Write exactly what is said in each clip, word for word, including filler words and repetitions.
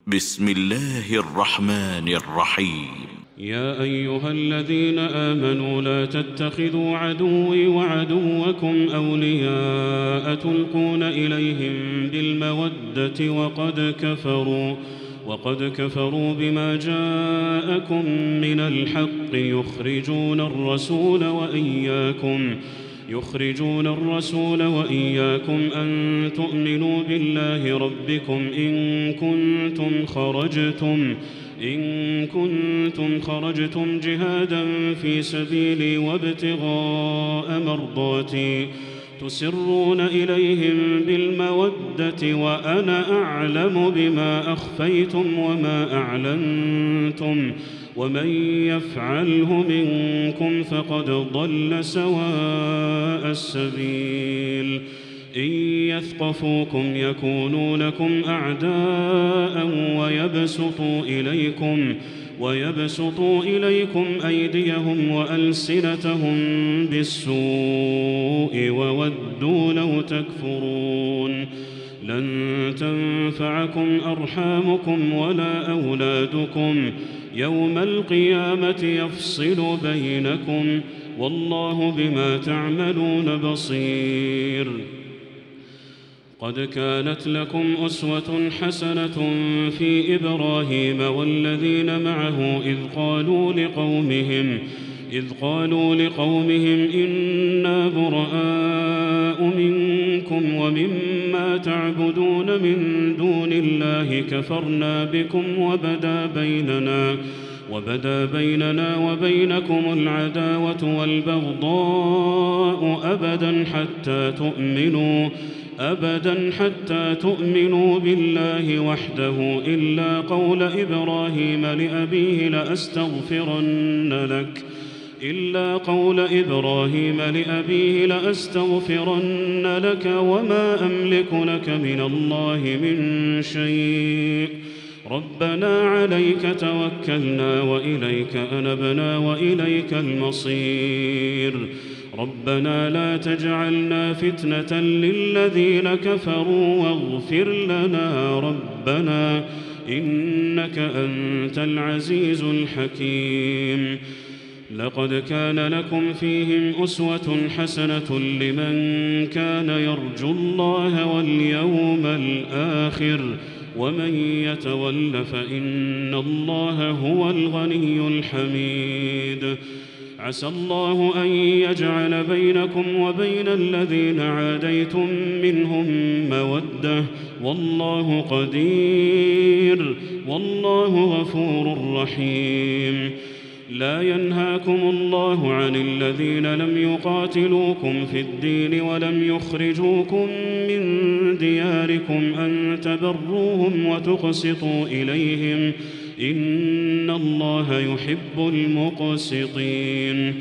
بسم الله الرحمن الرحيم. يا أيها الذين آمنوا لا تتخذوا عدوي وعدوكم أولياء تلقون إليهم بالمودة وقد كفروا وقد كفروا بما جاءكم من الحق يخرجون الرسول وإياكم يخرجون الرسول وإياكم أن تؤمنوا بالله ربكم إن كنتم خرجتم إن كنتم خرجتم جهادا في سبيلي وابتغاء مرضاتي تسرون إليهم بالمودة وأنا أعلم بما أخفيتم وما أعلنتم ومن يفعله منكم فقد ضل سواء السبيل إن يثقفوكم يكونوا لكم أعداء ويبسطوا إليكم ويبسطوا إليكم أيديهم وألسنتهم بالسوء وودوا لو تكفرون لن تنفعكم أرحامكم ولا أولادكم يوم القيامة يفصل بينكم والله بما تعملون بصير. قد كانت لكم أسوة حسنة في إبراهيم والذين معه إذ قالوا لقومهم إذ قالوا لقومهم إنا براء منكم ومما تعبدون من دون الله كفرنا بكم وبدا بيننا وبدا بيننا وبينكم العداوة والبغضاء أبدا حتى تؤمنوا أبدا حتى تؤمنوا بالله وحده إلا قول إبراهيم لأبيه لأستغفرن لك إلا قول إبراهيم لأبيه لأستغفرن لك وما أملك لك من الله من شيء ربنا عليك توكلنا وإليك أنبنا وإليك المصير ربنا لا تجعلنا فتنة للذين كفروا واغفر لنا ربنا إنك أنت العزيز الحكيم. لقد كان لكم فيهم أسوة حسنة لمن كان يرجو الله واليوم الآخر ومن يتول فإن الله هو الغني الحميد. عسى الله أن يجعل بينكم وبين الذين عاديتم منهم مودة والله قدير والله غفور رحيم. لا ينهاكم الله عن الذين لم يقاتلوكم في الدين ولم يخرجوكم من دياركم أن تبروهم وتقسطوا إليهم إن الله يحب المقسطين.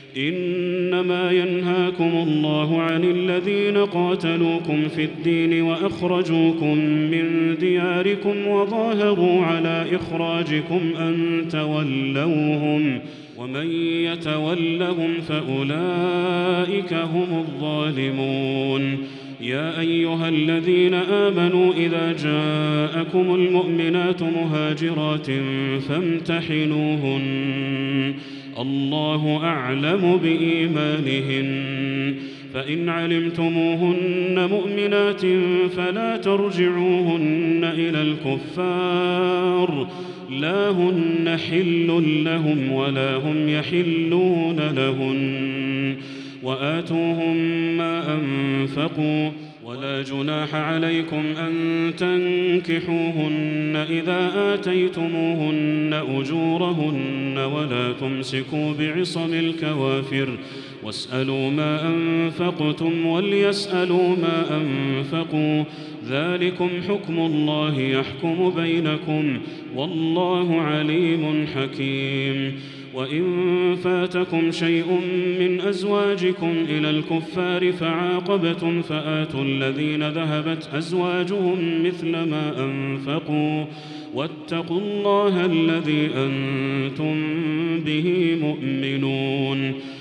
إنما ينهاكم الله عن الذين قاتلوكم في الدين وأخرجوكم من دياركم وظاهروا على إخراجكم أن تولوهم ومن يتولهم فأولئك هم الظالمون. يا أيها الذين آمنوا إذا جاءكم المؤمنات مهاجرات فامتحنوهن الله أعلم بإيمانهن فإن علمتموهن مؤمنات فلا ترجعوهن إلى الكفار لا هن حل لهم ولا هم يحلون لهن وآتوهم ما أنفقوا ولا جناح عليكم أن تنكحوهن إذا آتيتموهن أجورهن ولا تمسكوا بعصم الكوافر واسألوا ما أنفقتم وليسألوا ما أنفقوا ذلكم حكم الله يحكم بينكم والله عليم حكيم. وإن فاتكم شيء من أزواجكم إلى الكفار فعاقبتم فآتوا الذين ذهبت أزواجهم مثل ما أنفقوا واتقوا الله الذي أنتم به مؤمنون.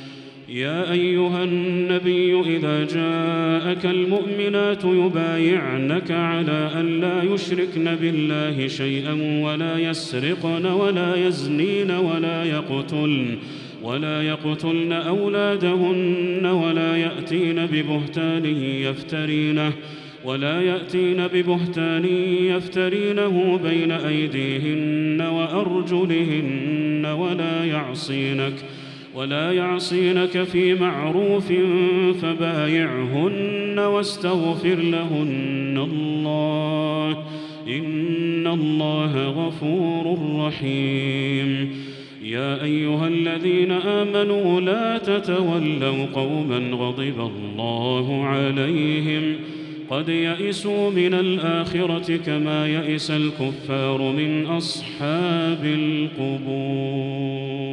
يا أيها النبي إذا جاءك المؤمنات يبايعنك على أن لا يشركن بالله شيئا ولا يسرقن ولا يزنين ولا يقتلن ولا يقتلن أولادهن ولا يأتين ببهتان يفترينه ولا يأتين ببهتان يفترينه بين أيديهن وأرجلهن ولا يعصينك ولا يعصينك في معروف فبايعهن واستغفر لهن الله إن الله غفور رحيم. يا أيها الذين آمنوا لا تتولوا قوما غضب الله عليهم قد يئسوا من الآخرة كما يئس الكفار من أصحاب القبور.